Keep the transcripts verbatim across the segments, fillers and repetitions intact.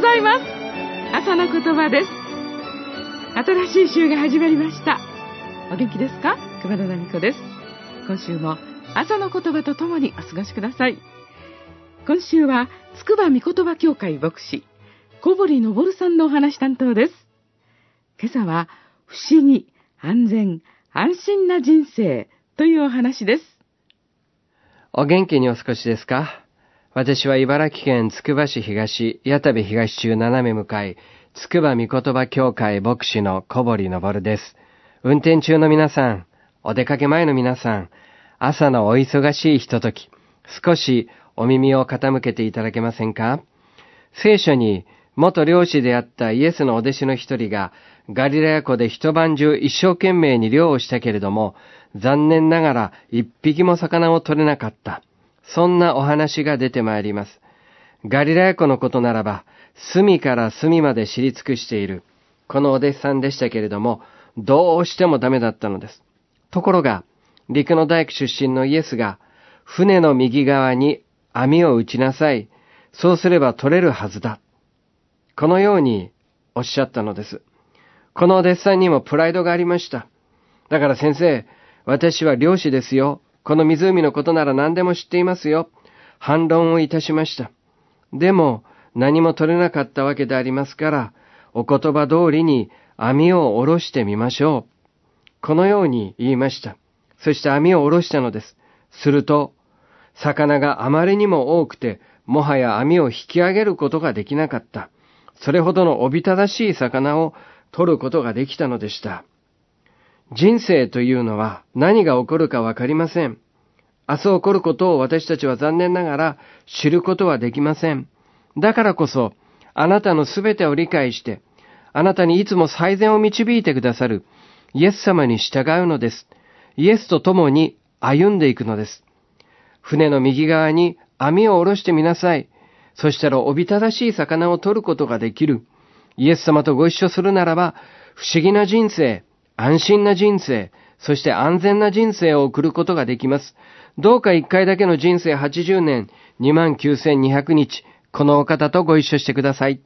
ざいます。朝の言葉です。新しい週が始まりました。お元気ですか？熊田奈美子です。今週も朝の言葉とともにお過ごしください。今週は筑波御言葉協会牧師小堀昇さんのお話担当です。今朝は不思議、安全、安心な人生というお話です。 お元気にお過ごしですか？私は茨城県つくば市東、矢田部東中斜め向かい、つくば御言葉協会牧師の小堀昇です。運転中の皆さん、お出かけ前の皆さん、朝のお忙しいひととき、少しお耳を傾けていただけませんか？聖書に元漁師であったイエスのお弟子の一人が、ガリラヤ湖で一晩中一生懸命に漁をしたけれども、残念ながら一匹も魚を取れなかった。そんなお話が出てまいります。ガリラヤ湖のことならば、隅から隅まで知り尽くしている、このお弟子さんでしたけれども、どうしてもダメだったのです。ところが、陸の大工出身のイエスが、船の右側に網を打ちなさい。そうすれば取れるはずだ。このようにおっしゃったのです。このお弟子さんにもプライドがありました。だから先生、私は漁師ですよ。この湖のことなら何でも知っていますよ。反論をいたしました。でも何も取れなかったわけでありますから、お言葉通りに網を下ろしてみましょう。このように言いました。そして網を下ろしたのです。すると、魚があまりにも多くて、もはや網を引き上げることができなかった。それほどのおびただしい魚を取ることができたのでした。人生というのは何が起こるかわかりません。明日起こることを私たちは残念ながら知ることはできません。だからこそ、あなたのすべてを理解して、あなたにいつも最善を導いてくださるイエス様に従うのです。イエスと共に歩んでいくのです。船の右側に網を下ろしてみなさい。そしたらおびただしい魚を取ることができる。イエス様とご一緒するならば、不思議な人生、安心な人生、そして安全な人生を送ることができます。どうか一回だけの人生はちじゅうねん、にまんきゅうせんにひゃくにち、このお方とご一緒してください。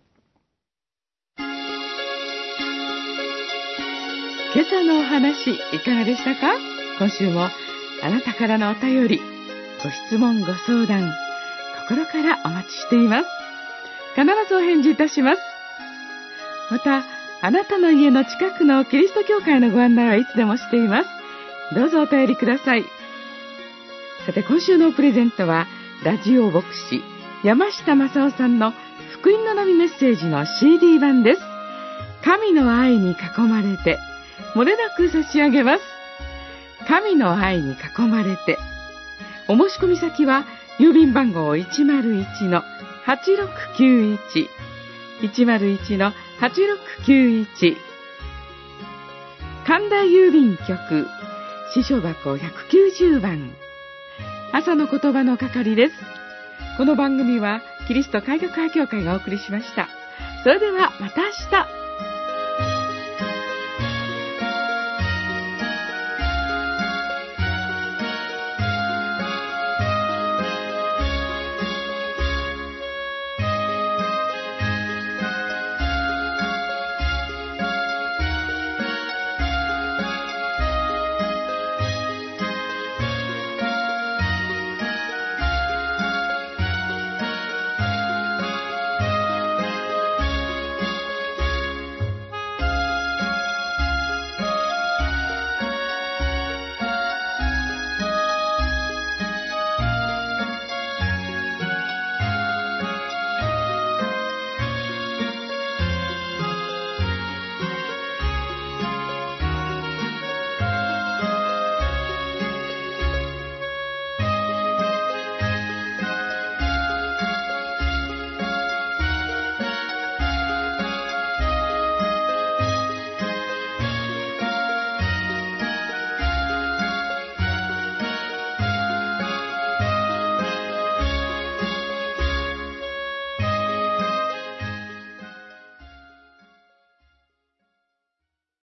今朝のお話いかがでしたか？今週もあなたからのお便り、ご質問ご相談、心からお待ちしています。必ずお返事いたします。また、あなたの家の近くのキリスト教会のご案内はいつでもしています。どうぞお便りください。さて、今週のプレゼントは、ラジオ牧師山下正夫さんの福音の波メッセージの シーディー 版です。神の愛に囲まれて、漏れなく差し上げます。神の愛に囲まれて。お申し込み先は、郵便番号 いちまるいちのはちろくきゅういち、いちまるいちのはちろくきゅういち、神田郵便局、支所箱ひゃくきゅうじゅうばん、朝の言葉の係です。この番組はキリスト改革派協会がお送りしました。それではまた明日。